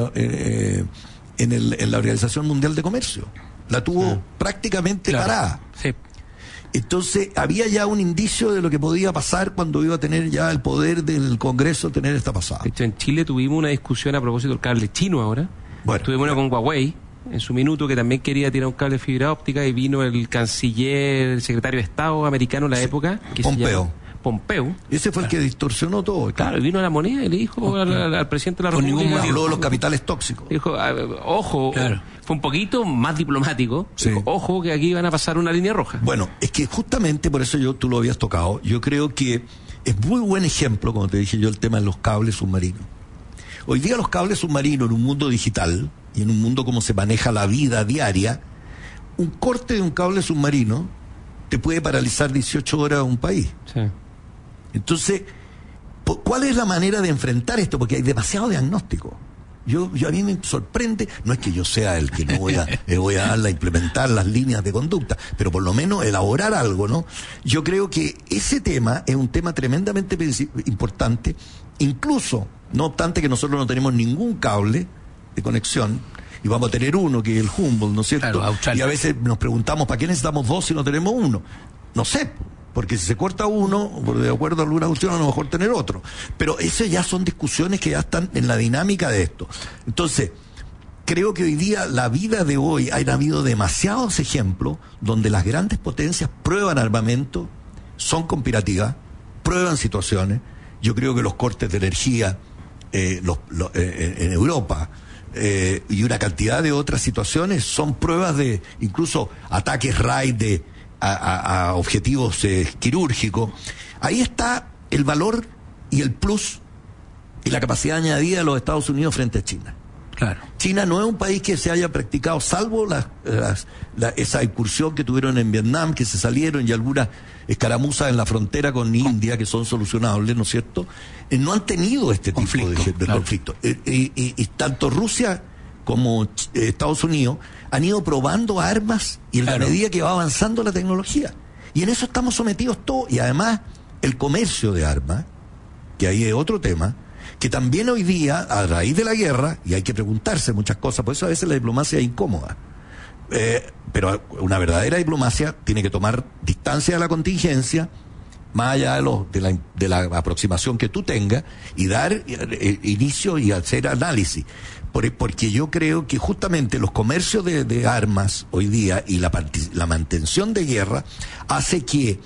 la Organización Mundial de Comercio. La tuvo prácticamente parada. Sí. Entonces había ya un indicio de lo que podía pasar cuando iba a tener ya el poder del Congreso tener esta pasada. De hecho, en Chile tuvimos una discusión a propósito del cable chino ahora. Bueno, tuvimos una con Huawei en su minuto, que también quería tirar un cable de fibra óptica, y vino el canciller, el secretario de Estado americano en la época, que Pompeo. Ese fue el que distorsionó todo. Claro, vino a la moneda y le dijo al presidente de la República. Habló de los capitales tóxicos. Dijo, ojo, fue un poquito más diplomático. Sí. Dijo, ojo, que aquí van a pasar una línea roja. Bueno, es que justamente por eso tú lo habías tocado. Yo creo que es muy buen ejemplo, como te dije yo, el tema de los cables submarinos. Hoy día los cables submarinos, en un mundo digital y en un mundo como se maneja la vida diaria, un corte de un cable submarino te puede paralizar 18 horas a un país. Sí. Entonces, ¿cuál es la manera de enfrentar esto? Porque hay demasiado diagnóstico. A mí me sorprende, no es que yo sea el que no voy a darle a implementar las líneas de conducta, pero por lo menos elaborar algo, ¿no? Yo creo que ese tema es un tema tremendamente importante, incluso, no obstante que nosotros no tenemos ningún cable de conexión, y vamos a tener uno, que es el Humboldt, ¿no es cierto? Claro, y a veces nos preguntamos, ¿para qué necesitamos dos si no tenemos uno? No sé, porque si se corta uno, de acuerdo a alguna cuestión, a lo mejor tener otro. Pero esas ya son discusiones que ya están en la dinámica de esto. Entonces, creo que hoy día, la vida de hoy, ha habido demasiados ejemplos donde las grandes potencias prueban armamento, son conspirativas, prueban situaciones. Yo creo que los cortes de energía en Europa y una cantidad de otras situaciones son pruebas de incluso ataques raid a objetivos quirúrgicos. Ahí está el valor y el plus y la capacidad añadida de los Estados Unidos frente a China. Claro. China no es un país que se haya practicado, salvo esa incursión que tuvieron en Vietnam, que se salieron, y algunas escaramuzas en la frontera con India que son solucionables, ¿no es cierto? No han tenido este tipo de conflicto. Y tanto Rusia como Estados Unidos han ido probando armas, y en la medida que va avanzando la tecnología. Y en eso estamos sometidos todos. Y además, el comercio de armas, que ahí es otro tema, que también hoy día, a raíz de la guerra, y hay que preguntarse muchas cosas, por eso a veces la diplomacia es incómoda. Pero una verdadera diplomacia tiene que tomar distancia de la contingencia, más allá de la aproximación que tú tengas, y dar inicio y hacer análisis. Porque yo creo que justamente los comercios de armas hoy día y la mantención de guerra hace que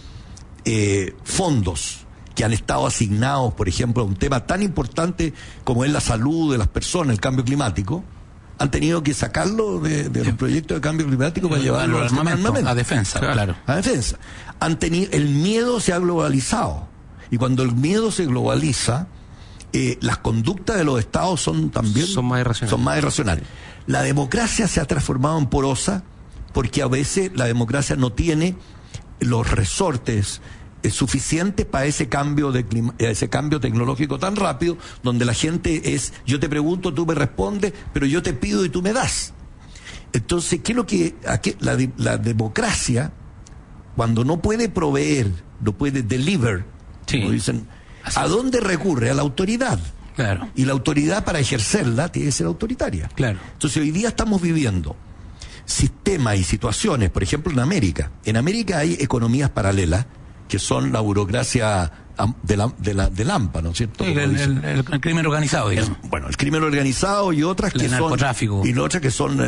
fondos que han estado asignados, por ejemplo, a un tema tan importante como es la salud de las personas, el cambio climático, han tenido que sacarlo de los proyectos de cambio climático para llevarlo al armamento. A defensa, claro. A defensa. El miedo se ha globalizado. Y cuando el miedo se globaliza, las conductas de los estados son más irracionales. La democracia se ha transformado en porosa, porque a veces la democracia no tiene los resortes suficientes para ese cambio tecnológico tan rápido, donde la gente yo te pregunto, tú me respondes, pero yo te pido y tú me das. Entonces, ¿qué es lo que la democracia, cuando no puede proveer, no puede deliver, como dicen, ¿a dónde recurre? A la autoridad. Claro. Y la autoridad, para ejercerla, tiene que ser autoritaria. Claro. Entonces, hoy día estamos viviendo sistemas y situaciones, por ejemplo, en América. En América hay economías paralelas, que son la burocracia del AMPA, ¿no es cierto? Sí, el crimen organizado, digamos. El crimen organizado y otras que son... El narcotráfico. Y otras que son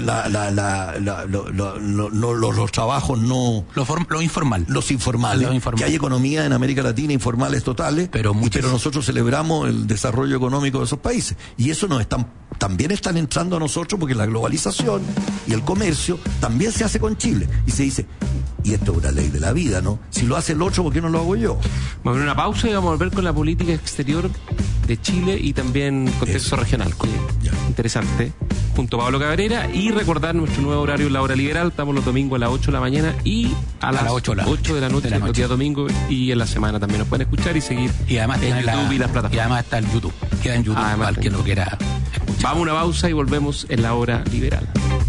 los trabajos no... Lo informal. Los informales. Que hay economía en América Latina informales totales, pero nosotros celebramos el desarrollo económico de esos países. Y eso nos están también están entrando a nosotros porque la globalización y el comercio también se hace con Chile. Y se dice, y esto es una ley de la vida, ¿no? Si lo hace el otro, ¿por qué no lo hago yo? Vamos a ver una pausa y vamos a volver con la política exterior de Chile y también contexto regional. Interesante. Junto a Pablo Cabrera, y recordar nuestro nuevo horario en la hora liberal. Estamos los domingos a las 8 de la mañana y a las 8 de la noche, los días domingos y en la semana también nos pueden escuchar y seguir. Y además en YouTube y las plataformas. Y además está el YouTube. Queda en YouTube para el que lo quiera escuchar. Vamos a una pausa y volvemos en la hora liberal.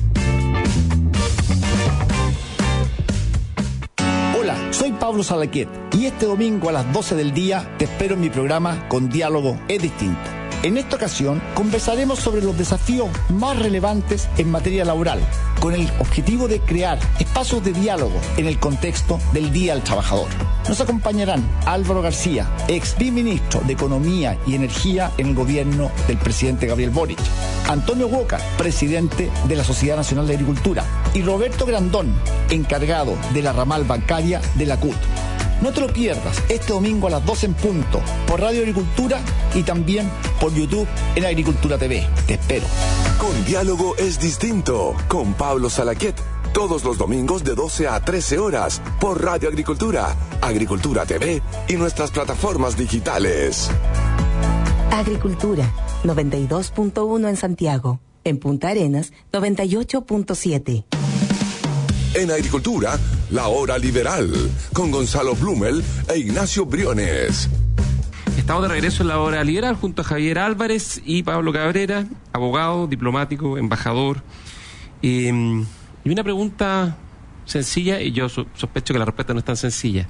Hola, soy Pablo Salaquet y este domingo a las 12 del día te espero en mi programa Con Diálogo es Distinto. En esta ocasión conversaremos sobre los desafíos más relevantes en materia laboral, con el objetivo de crear espacios de diálogo en el contexto del Día del Trabajador. Nos acompañarán Álvaro García, ex ministro de Economía y Energía en el gobierno del presidente Gabriel Boric, Antonio Huoca, presidente de la Sociedad Nacional de Agricultura, y Roberto Grandón, encargado de la ramal bancaria de la CUT. No te lo pierdas este domingo a las 12 en punto por Radio Agricultura y también por YouTube en Agricultura TV. Te espero. Con Diálogo es Distinto, con Pablo Salaquet, todos los domingos de 12 a 13 horas por Radio Agricultura, Agricultura TV y nuestras plataformas digitales. Agricultura, 92.1 en Santiago. En Punta Arenas, 98.7. En Agricultura, la hora liberal, con Gonzalo Blumel e Ignacio Briones. Estamos de regreso en la hora liberal junto a Javier Álvarez y Pablo Cabrera, abogado, diplomático, embajador. Y una pregunta sencilla, y yo sospecho que la respuesta no es tan sencilla.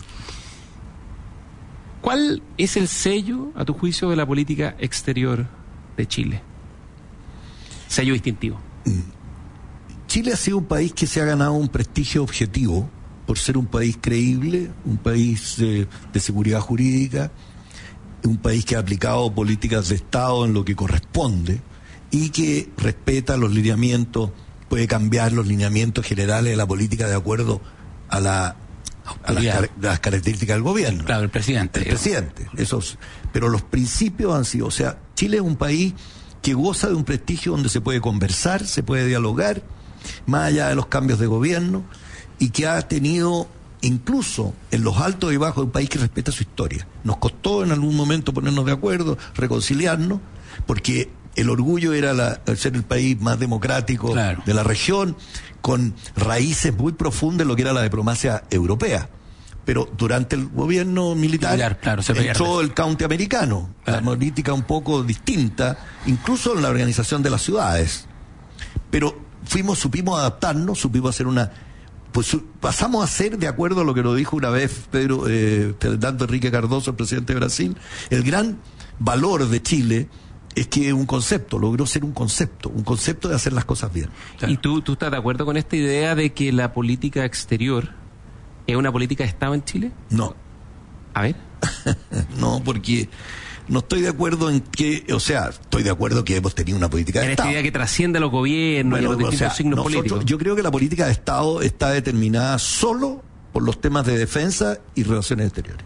¿Cuál es el sello, a tu juicio, de la política exterior de Chile? Sello distintivo. Chile ha sido un país que se ha ganado un prestigio objetivo por ser un país creíble, un país de seguridad jurídica, un país que ha aplicado políticas de Estado en lo que corresponde y que respeta los lineamientos, puede cambiar los lineamientos generales de la política de acuerdo a las características del gobierno. Claro, el presidente. Pero los principios han sido, o sea, Chile es un país que goza de un prestigio donde se puede conversar, se puede dialogar, más allá de los cambios de gobierno, y que ha tenido, incluso en los altos y bajos, un país que respeta su historia. Nos costó en algún momento ponernos de acuerdo, reconciliarnos, porque el orgullo era ser el país más democrático de la región, con raíces muy profundas en lo que era la diplomacia europea. Pero durante el gobierno militar entró el county americano, la política un poco distinta, incluso en la organización de las ciudades. Pero supimos adaptarnos, supimos hacer pasamos a ser, de acuerdo a lo que lo dijo una vez Fernando Henrique Cardoso, el presidente de Brasil, el gran valor de Chile es que logró ser un concepto de hacer las cosas bien. ¿Y tú estás de acuerdo con esta idea de que la política exterior es una política de Estado en Chile? No. A ver. No, porque no estoy de acuerdo estoy de acuerdo que hemos tenido una política de Estado. Esta idea que trasciende a los gobiernos y a los distintos signos políticos. Yo creo que la política de Estado está determinada solo por los temas de defensa y relaciones exteriores.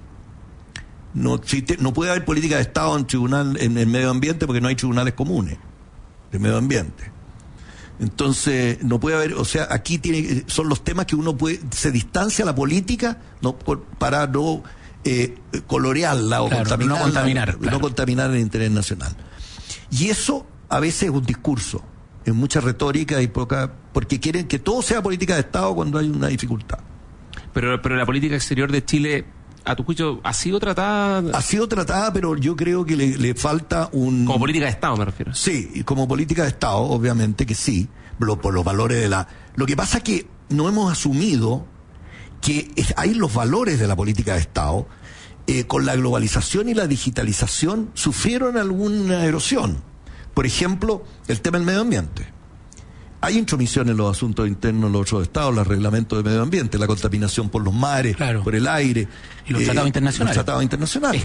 No puede haber política de Estado en el medio ambiente porque no hay tribunales comunes de medio ambiente. Entonces, no puede haber, aquí son los temas que uno se distancia a la política para no colorearla o contaminarla, no contaminar el interés nacional. Y eso a veces es un discurso, es mucha retórica y porque quieren que todo sea política de Estado cuando hay una dificultad. Pero la política exterior de Chile, a tu juicio, ¿ha sido tratada? Ha sido tratada, pero yo creo que le falta un... Como política de Estado, me refiero. Sí, como política de Estado, obviamente que sí, por los valores de la... Lo que pasa es que no hemos asumido que hay los valores de la política de Estado, con la globalización y la digitalización, sufrieron alguna erosión. Por ejemplo, el tema del medio ambiente. Hay intromisión en los asuntos internos de los otros estados, los reglamentos de medio ambiente, la contaminación por los mares, por el aire. Y los tratados internacionales.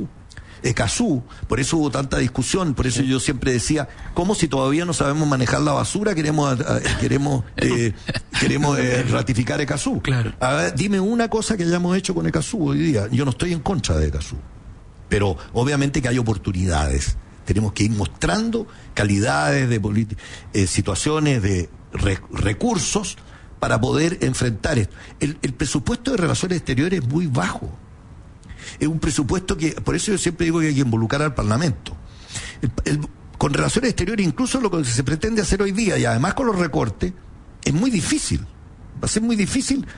Escazú, por eso hubo tanta discusión, por eso yo siempre decía, ¿cómo si todavía no sabemos manejar la basura queremos ratificar Escazú? Claro. A ver, dime una cosa que hayamos hecho con Escazú hoy día. Yo no estoy en contra de Escazú, pero obviamente que hay oportunidades Tenemos que ir mostrando calidades de situaciones, de recursos para poder enfrentar esto. El presupuesto de relaciones exteriores es muy bajo. Es un presupuesto que, por eso yo siempre digo que hay que involucrar al Parlamento. Con relaciones exteriores, incluso lo que se pretende hacer hoy día, y además con los recortes, es muy difícil. Va a ser muy difícil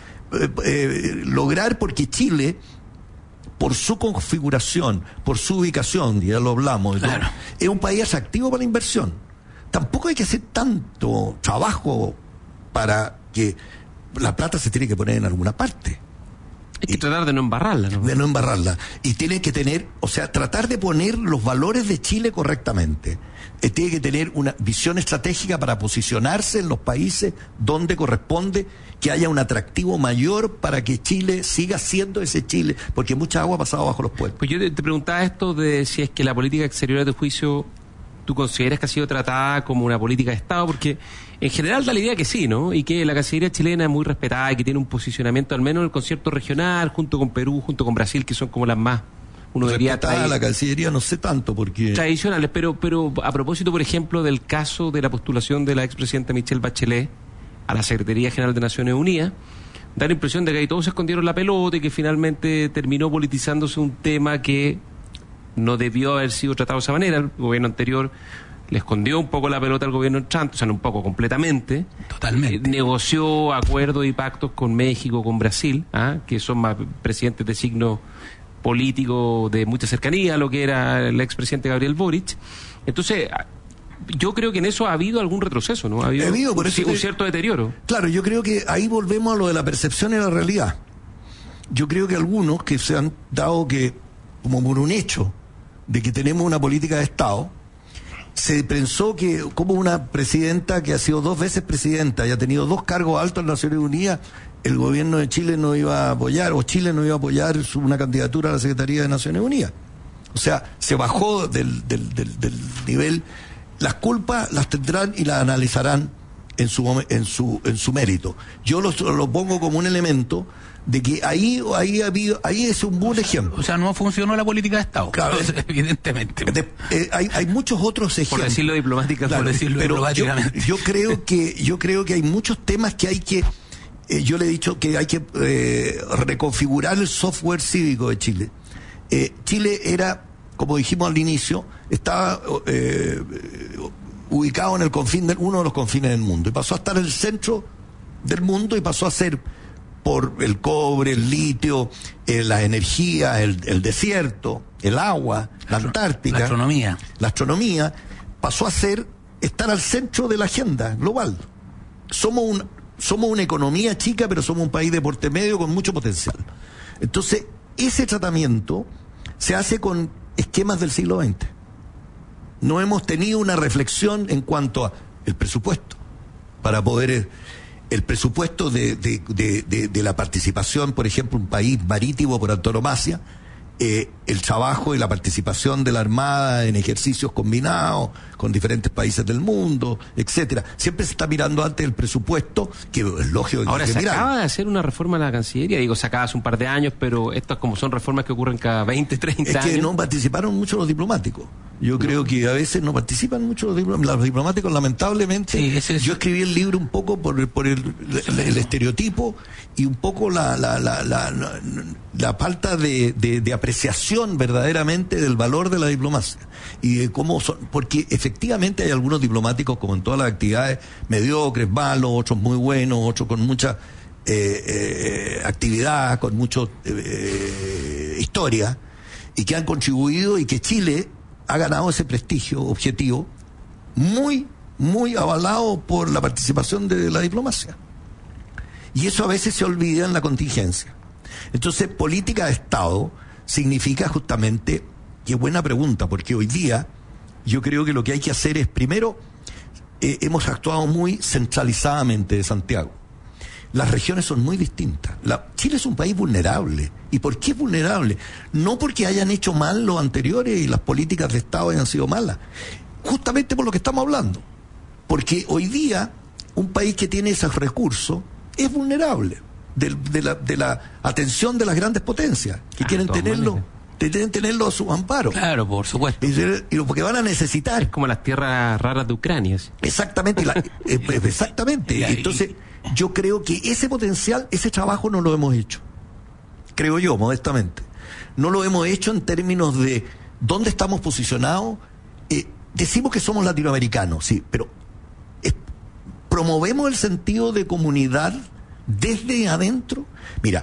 lograr, porque Chile, por su configuración, por su ubicación, ya lo hablamos, claro, es un país atractivo para la inversión. Tampoco hay que hacer tanto trabajo para que la plata se tiene que poner en alguna parte. Hay que tratar de no embarrarla, ¿no? De no embarrarla. Y tiene que tener, o sea, tratar de poner los valores de Chile correctamente. Tiene que tener una visión estratégica para posicionarse en los países donde corresponde, que haya un atractivo mayor para que Chile siga siendo ese Chile, porque mucha agua ha pasado bajo los puentes. Pues yo te preguntaba esto de si es que la política exterior, a tu juicio, tú consideras que ha sido tratada como una política de Estado, porque en general da la idea que sí, ¿no? Y que la Cancillería chilena es muy respetada y que tiene un posicionamiento, al menos en el concierto regional, junto con Perú, junto con Brasil, que son como las más, uno diría, la Cancillería no sé tanto, porque tradicionales, pero a propósito, por ejemplo, del caso de la postulación de la expresidenta Michelle Bachelet a la Secretaría General de Naciones Unidas, da la impresión de que ahí todos se escondieron la pelota y que finalmente terminó politizándose un tema que no debió haber sido tratado de esa manera. El gobierno anterior le escondió un poco la pelota al gobierno entrante, o sea, no un poco, completamente. Totalmente. Negoció acuerdos y pactos con México, con Brasil, que son más presidentes de signo político de mucha cercanía a lo que era el expresidente Gabriel Boric. Entonces, yo creo que en eso ha habido algún retroceso, ¿no? Ha habido por eso un cierto deterioro. Claro, yo creo que ahí volvemos a lo de la percepción y la realidad. Yo creo que algunos que se han dado que, como por un hecho, de que tenemos una política de Estado, se pensó que como una presidenta que ha sido 2 veces presidenta y ha tenido 2 cargos altos en Naciones Unidas, el gobierno de Chile no iba a apoyar, o Chile no iba a apoyar una candidatura a la Secretaría de Naciones Unidas. O sea, se bajó del nivel. Las culpas las tendrán y las analizarán en su mérito. Yo lo pongo como un elemento de que ahí es un buen ejemplo. O sea, no funcionó la política de Estado, claro, evidentemente. Hay muchos otros ejemplos. Por decirlo diplomáticamente. Claro, por decirlo diplomáticamente. Yo creo que hay muchos temas que hay que, yo le he dicho que hay que reconfigurar el software cívico de Chile. Chile era, como dijimos al inicio, estaba ubicado en el confín uno de los confines del mundo, y pasó a estar en el centro del mundo, y pasó a ser, por el cobre, el litio, la energía, el desierto, el agua, la Antártica, la astronomía, pasó a estar al centro de la agenda global. Somos una economía chica, pero somos un país de porte medio con mucho potencial. Entonces, ese tratamiento se hace con esquemas del siglo XX. No hemos tenido una reflexión en cuanto a el presupuesto, para poder el presupuesto de la participación, por ejemplo, un país marítimo por antonomasia, el trabajo y la participación de la Armada en ejercicios combinados con diferentes países del mundo, etcétera. Siempre se está mirando antes el presupuesto, que es lógico que ahora hay que mirar. Acaba de hacer una reforma a la Cancillería, se acaba hace un par de años, pero estas como son reformas que ocurren cada 20, 30 años. Es que no participaron mucho los diplomáticos. Yo creo que a veces no participan mucho los diplomáticos, lamentablemente. Sí, yo escribí el libro un poco por el estereotipo y un poco la falta de apreciación verdaderamente del valor de la diplomacia y de cómo son, porque efectivamente hay algunos diplomáticos, como en todas las actividades, mediocres, malos, otros muy buenos, otros con mucha actividad, con mucha historia, y que han contribuido, y que Chile ha ganado ese prestigio objetivo muy, muy avalado por la participación de la diplomacia. Y eso a veces se olvida en la contingencia. Entonces, política de Estado significa justamente, qué buena pregunta, porque hoy día yo creo que lo que hay que hacer es, primero, hemos actuado muy centralizadamente de Santiago. Las regiones son muy distintas. Chile es un país vulnerable. ¿Y por qué es vulnerable? No porque hayan hecho mal los anteriores y las políticas de Estado hayan sido malas. Justamente por lo que estamos hablando. Porque hoy día, un país que tiene esos recursos es vulnerable de la atención de las grandes potencias que quieren tenerlo deben tenerlo a su amparo. Claro, por supuesto. Y lo porque van a necesitar. Como las tierras raras de Ucrania. ¿Sí? Exactamente. Exactamente. Entonces, yo creo que ese potencial, ese trabajo no lo hemos hecho. Creo yo, modestamente. No lo hemos hecho en términos de dónde estamos posicionados. Decimos que somos latinoamericanos, sí, pero promovemos el sentido de comunidad desde adentro. Mira,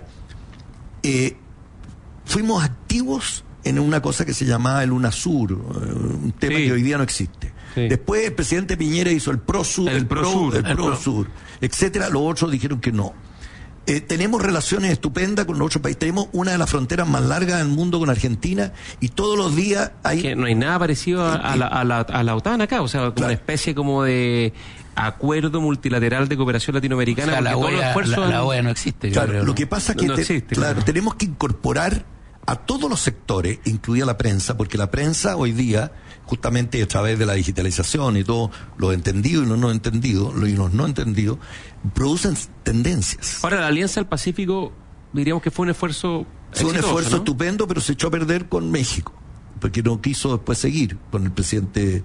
fuimos activos en una cosa que se llamaba el UNASUR, un tema que hoy día no existe. Sí. Después el presidente Piñera hizo el PROSUR, el PROSUR, etcétera. Los otros dijeron que no. Tenemos relaciones estupendas con los otros países. Tenemos una de las fronteras más largas del mundo con Argentina y todos los días hay... Que no hay nada parecido a la OTAN acá, o sea, como una especie como de acuerdo multilateral de cooperación latinoamericana. O sea, la OEA no existe. Claro, lo que pasa es que tenemos que incorporar a todos los sectores, incluida la prensa, porque la prensa hoy día, justamente a través de la digitalización y todo, los entendidos y los no entendidos, producen tendencias. Ahora, la Alianza del Pacífico, diríamos que fue un esfuerzo exitoso, un esfuerzo, ¿no?, estupendo, pero se echó a perder con México, porque no quiso después seguir con el presidente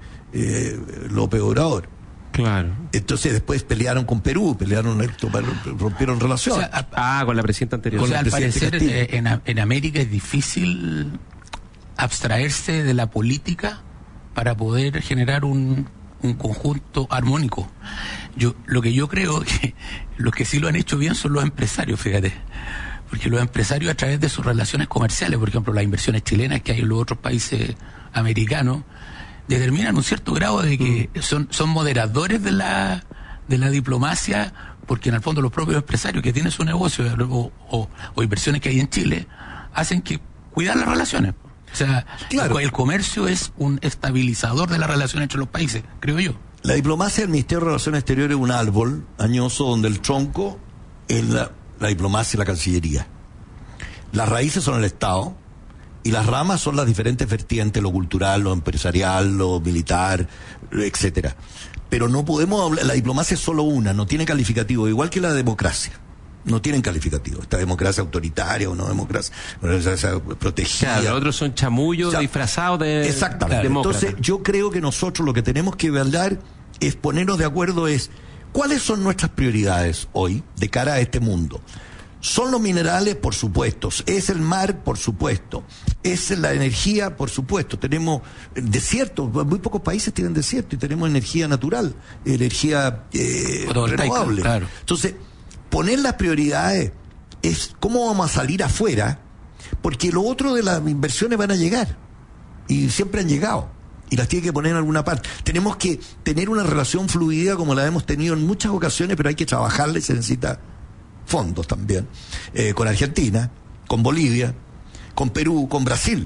López Obrador. Claro. Entonces después pelearon con Perú, rompieron relaciones. O sea, con la presidenta anterior. O sea, al parecer en América es difícil abstraerse de la política para poder generar un conjunto armónico. Lo que yo creo que los que sí lo han hecho bien son los empresarios, fíjate. Porque los empresarios, a través de sus relaciones comerciales, por ejemplo, las inversiones chilenas que hay en los otros países americanos, determinan un cierto grado de que son moderadores de la diplomacia, porque en el fondo los propios empresarios que tienen su negocio o inversiones que hay en Chile hacen que cuidar las relaciones. O sea, claro, el comercio es un estabilizador de las relaciones entre los países, creo yo. La diplomacia del Ministerio de Relaciones Exteriores es un árbol añoso donde el tronco es la diplomacia y la Cancillería. Las raíces son el Estado y las ramas son las diferentes vertientes, lo cultural, lo empresarial, lo militar, etcétera. Pero no podemos hablar, la diplomacia es solo una, no tiene calificativo, igual que la democracia. No tienen calificativo. Esta democracia autoritaria o no democracia protegida. Claro, los otros son chamullos disfrazados de... Exactamente. Demócrata. Entonces, yo creo que nosotros lo que tenemos que hablar es ponernos de acuerdo ¿cuáles son nuestras prioridades hoy de cara a este mundo? Son los minerales, por supuesto. Es el mar, por supuesto. Es la energía, por supuesto. Tenemos desiertos. Muy pocos países tienen desierto y tenemos energía natural, energía renovable. Claro. Entonces, poner las prioridades es cómo vamos a salir afuera, porque lo otro de las inversiones van a llegar y siempre han llegado y las tiene que poner en alguna parte. Tenemos que tener una relación fluida como la hemos tenido en muchas ocasiones, pero hay que trabajarla y se necesita fondos también, con Argentina, con Bolivia, con Perú, con Brasil.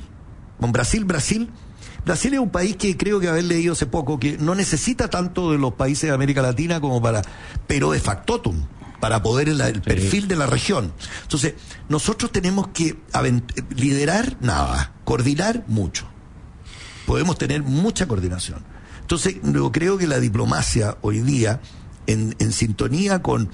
Brasil es un país que creo que haber leído hace poco que no necesita tanto de los países de América Latina pero de factotum, para poder el perfil de la región. Entonces, nosotros tenemos que liderar nada, coordinar mucho. Podemos tener mucha coordinación. Entonces, yo creo que la diplomacia hoy día, en sintonía con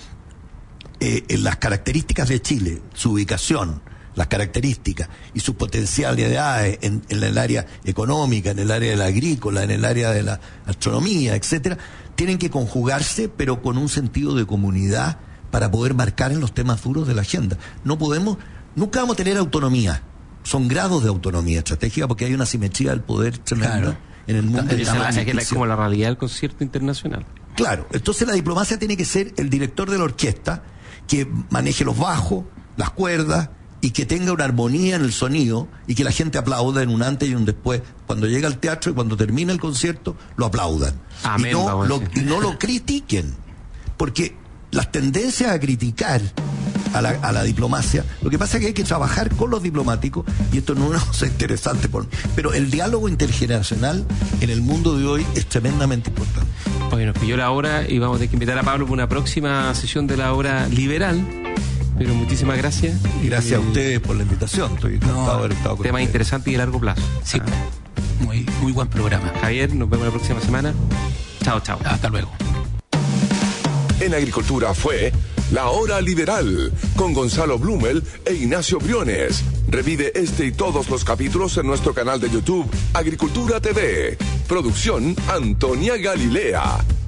en las características de Chile, su ubicación, las características y sus potencialidades en el área económica, en el área de la agrícola, en el área de la astronomía, etcétera, tienen que conjugarse, pero con un sentido de comunidad, para poder marcar en los temas duros de la agenda. Nunca vamos a tener autonomía. Son grados de autonomía estratégica porque hay una simetría del poder tremenda en el mundo. Es como la realidad del concierto internacional. Claro, entonces la diplomacia tiene que ser el director de la orquesta que maneje los bajos, las cuerdas y que tenga una armonía en el sonido y que la gente aplauda en un antes y un después. Cuando llega al teatro y cuando termina el concierto, lo aplaudan. Amén, y no lo critiquen, porque las tendencias a criticar a la diplomacia, lo que pasa es que hay que trabajar con los diplomáticos, y esto no es una cosa interesante, pero el diálogo intergeneracional en el mundo de hoy es tremendamente importante. Oye, nos pilló la hora y vamos a tener que invitar a Pablo para una próxima sesión de la hora liberal, pero muchísimas gracias. Y gracias a ustedes por la invitación, estoy encantado de haber estado con tema ustedes. Interesante y de largo plazo. Sí, muy buen programa. Javier, nos vemos la próxima semana. Chao. Hasta luego. En Agricultura fue La Hora Liberal, con Gonzalo Blumel e Ignacio Briones. Revive este y todos los capítulos en nuestro canal de YouTube, Agricultura TV. Producción, Antonia Galilea.